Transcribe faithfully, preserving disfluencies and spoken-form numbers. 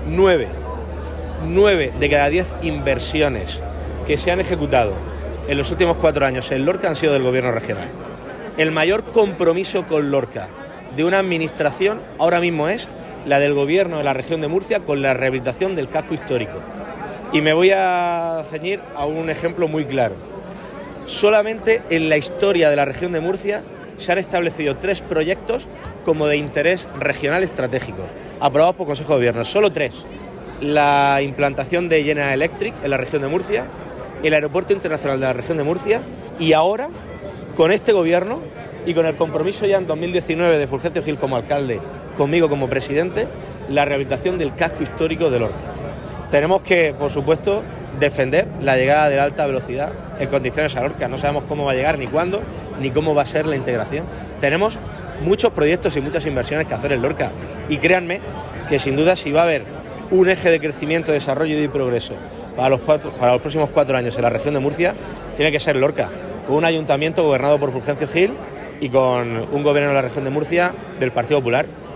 nueve, nueve de cada diez inversiones que se han ejecutado en los últimos cuatro años en Lorca han sido del gobierno regional. El mayor compromiso con Lorca de una administración ahora mismo es la del gobierno de la región de Murcia con la rehabilitación del casco histórico. Y me voy a ceñir a un ejemplo muy claro. Solamente en la historia de la región de Murcia se han establecido tres proyectos como de interés regional estratégico, aprobados por Consejo de Gobierno, solo tres. La implantación de General Electric en la región de Murcia, el Aeropuerto Internacional de la región de Murcia y ahora, con este gobierno y con el compromiso ya en dos mil diecinueve de Fulgencio Gil como alcalde, conmigo como presidente, la rehabilitación del casco histórico de Lorca. Tenemos que, por supuesto, defender la llegada de la alta velocidad en condiciones a Lorca. No sabemos cómo va a llegar, ni cuándo, ni cómo va a ser la integración. Tenemos muchos proyectos y muchas inversiones que hacer en Lorca. Y créanme que sin duda si va a haber un eje de crecimiento, desarrollo y progreso para los, cuatro, para los próximos cuatro años en la región de Murcia, tiene que ser Lorca, con un ayuntamiento gobernado por Fulgencio Gil y con un gobierno de la región de Murcia del Partido Popular.